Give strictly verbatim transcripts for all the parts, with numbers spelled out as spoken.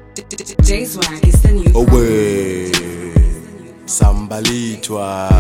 J-Swag is the new Owe Sambalitwa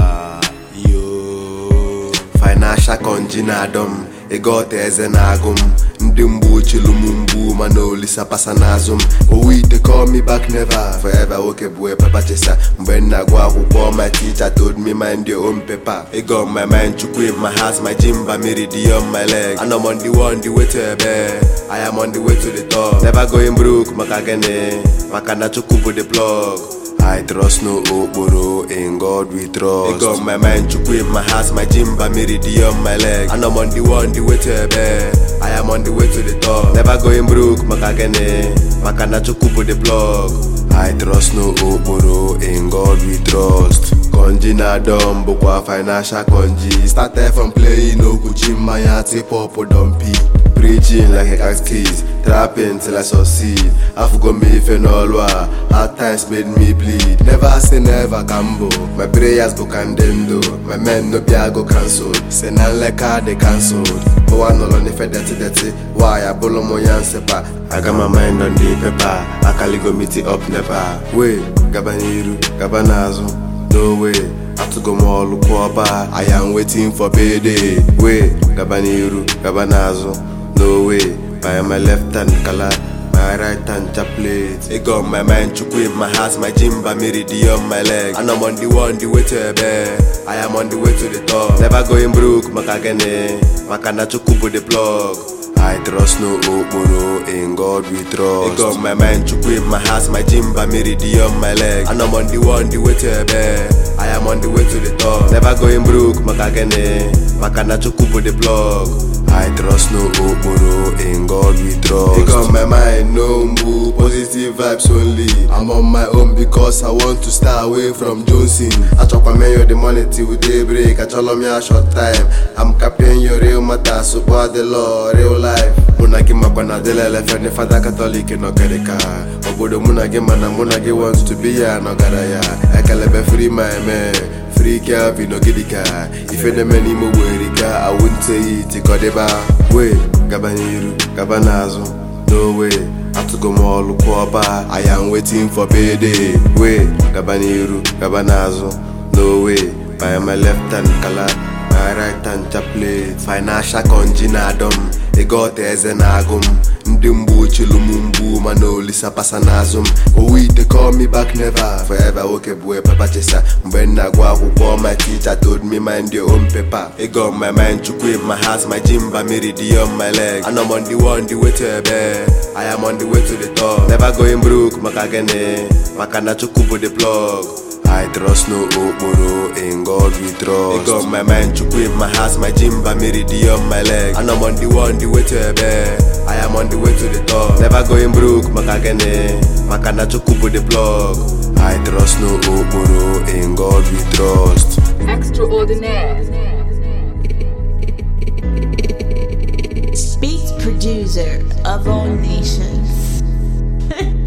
Yo Financial conjinadom Egote eze nagum Ndi mbu chilumu mbu manolisa pasa nazum Oh they call me back never Forever okay boy papa chesa Mben nagwa akwụkwọ my teacher told me mind your own paper It got my mind chukwu in my house my jimba miridi on my leg And I'm on the one the way to bed I am on the way to the top Never going broke makagene Makana chukwu for the plug I trust no okporo, in God we trust. It got my mind chukwu in my house, my jimba miridi on my leg. And I'm on the one, the way to bed. I am on the way to the top. Never going broke, makagene. Makana chukwu for the plug. I trust no okporo, in God we trust. Konji na dumb, bokwa financial konji. Started from playing okuchi maya tip up dumpy. Preaching like a cat keys, trapping till I succeed. I forgot me if you know what. Hard times made me bleed. Never say never gamble. My prayers go candendo. My men no go cancelled. Say none like car they cancelled. But one no on if I dirty dirty. Why I bolo mo yan sepa. I got my mind on the paper. I can go meet it up never. Wait, Gabaniru, Gabanazo. No way. I have to go more look I am waiting for payday. Wait, Gabaniru, Gabanazo. No way, by my left hand color, my right hand chaplet. It got my mind chukwu in my house, my jimba miridi on my leg. And I'm on the one, the way to bed. I am on the way to the top. Never going broke, makagene. Makana chukwu for the plug. I trust no okporo, in God we trust. It got my mind chukwu in my house, my jimba miridi on my leg. And I'm on the one, the way to bed. I am on the way to the top. Never going broke, makagene. Makana chukwu for the plug. I trust no okporo, in God we trust. It got my mind, no mbu, positive vibes only. I'm on my own because I want to stay away from Johnson. I chop my mayo the money till daybreak. I tell me a short time. I'm capping your real matter, support the law, real life. Munagi mapana delele fene fada Catholic no kereka. Obodo munagi mana munagi wants to be ya no garaya. Ekelebe free my man. Free girl, we no gidika. If any many more werika, I wouldn't say it. Kodeba, way, Gabaniru, Gabanazo. No way, I have to go more look I am waiting for payday. Way, Gabaniru, Gabanazo. No way, by my left hand color, my right hand chaplet. Financial conjinadom. Egote eze nagum. Ndi mbu chilumu mbu manolisa pasa nazum. Oh they call me back never. Forever okay boy papa chesa. Mben nagwa akwụkwọ my teacher told me mind your own paper. It got my mind chukwu in my house, my jimba miridi on my leg. And I'm on the one, the way to bed. I am on the way to the top. Never going broke, makagene. Makana chukwu for the plug. I trust no okporo, in God we trust. It got my mind chukwu in my house, my jimba miridi on my leg. And I'm on the one, the way to bed. I am on the way to the top. Never going broke, makagene. Makana chukwu for the plug. I trust no okporo, in God we trust. Extraordinaire. Speaks producer of all nations.